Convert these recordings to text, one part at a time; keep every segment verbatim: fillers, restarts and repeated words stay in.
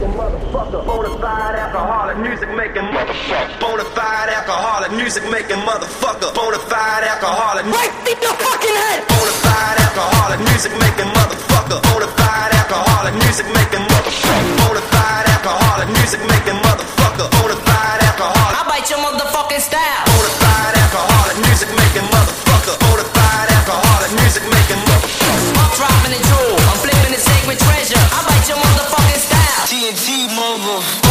making motherfucker. Bonafide alcoholic, music making motherfucker. Bonafide alcoholic, music making motherfucker. Bonafide alcoholic, right in your fucking head. Bonafide alcoholic, music making motherfucker. Bonafide alcoholic, music making motherfucker. Bonafide alcoholic, music making motherfucker. Bonafide alcoholic, I bite your motherfucking style. Bonafide alcoholic, music making motherfucker. Bonafide alcoholic, music making motherfucker. I'm dropping the jewel, I'm flipping the sacred treasure. I bite your motherfucking style. T N T motherfucker.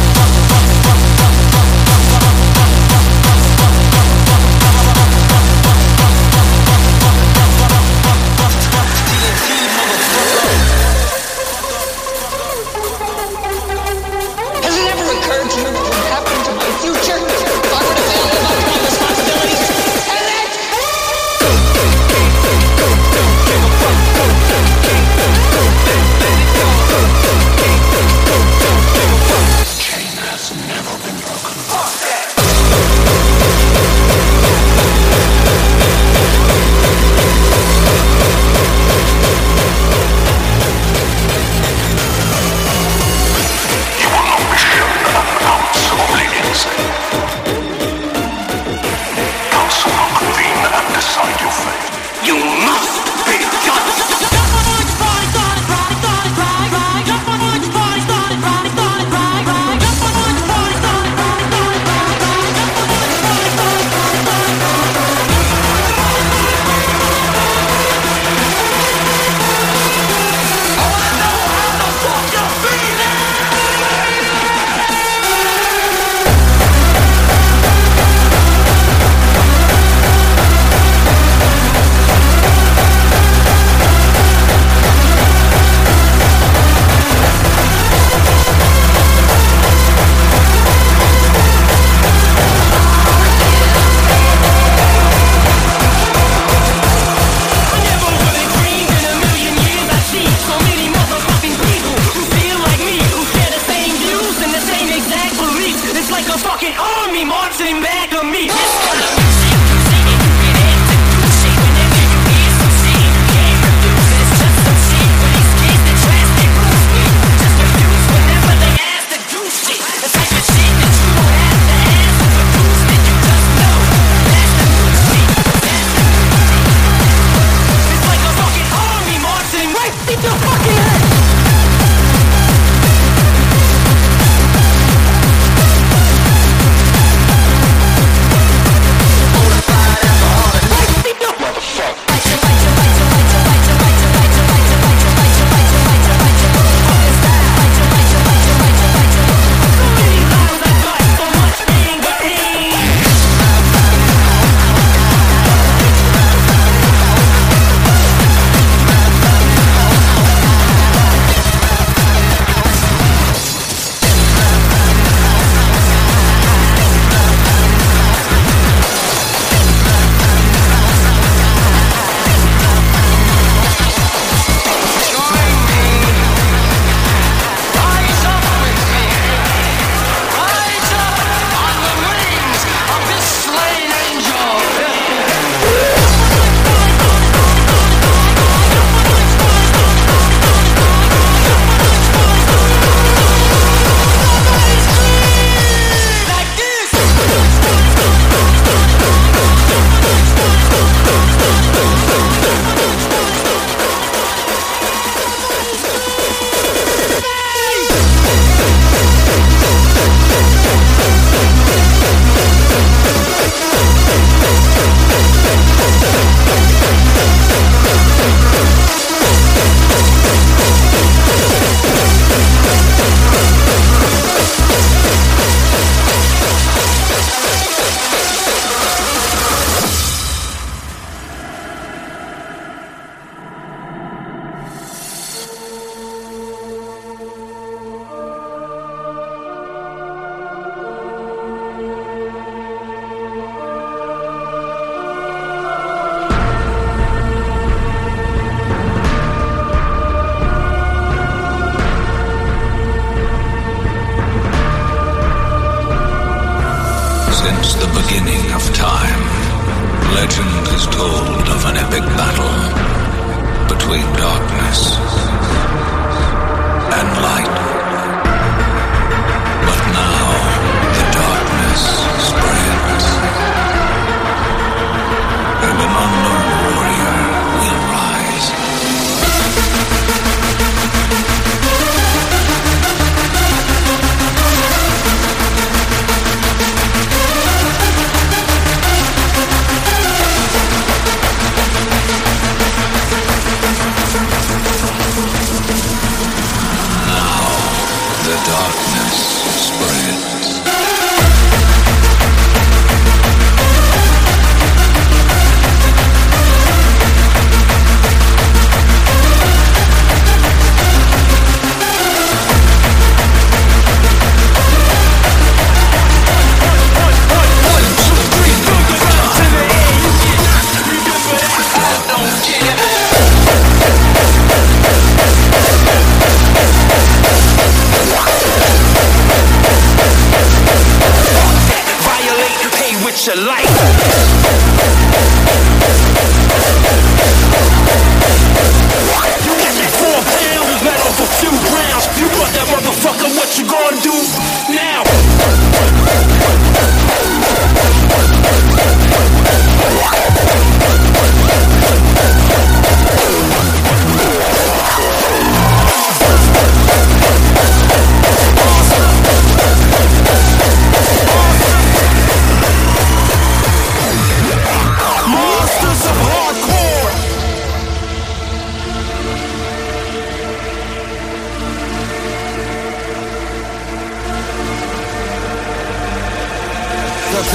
legend is told of an epic battle between darkness and light.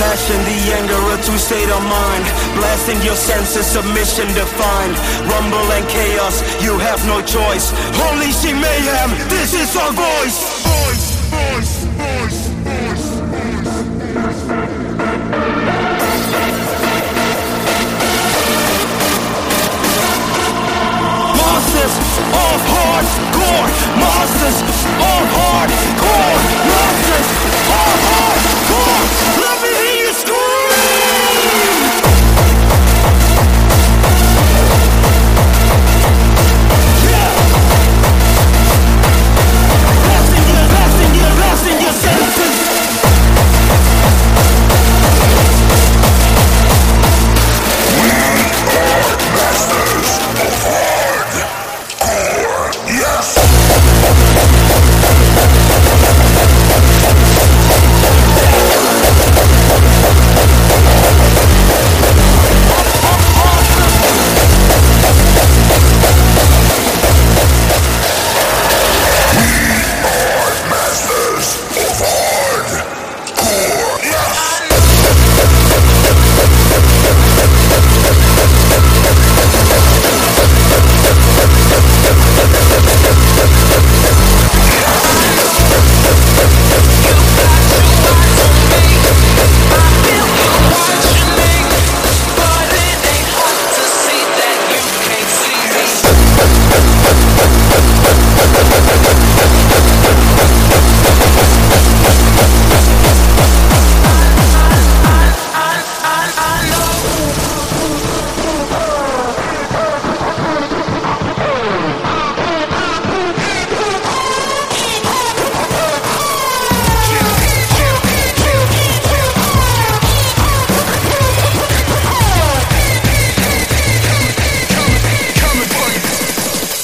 passion, the anger, a true state of mind. Blasting your senses, submission defined. Rumble and chaos, you have no choice. Holy shit mayhem, this is our voice. Voice, voice, voice, voice, Masters of hardcore, masters of hardcore, masters of hardcore. Let me hear you scream! Yeah! Blasting your, blasting your, blasting your senses. We are masters of hardcore, yes!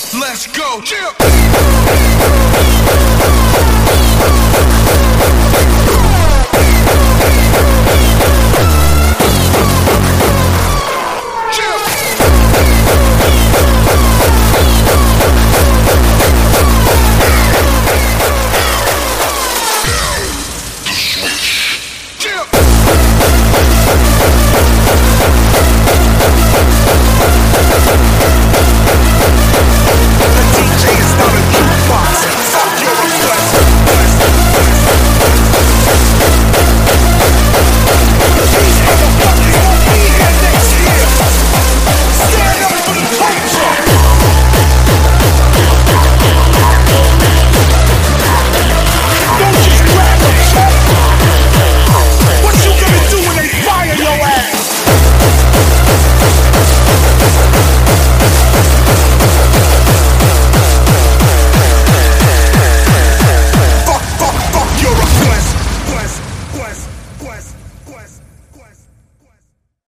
Let's go.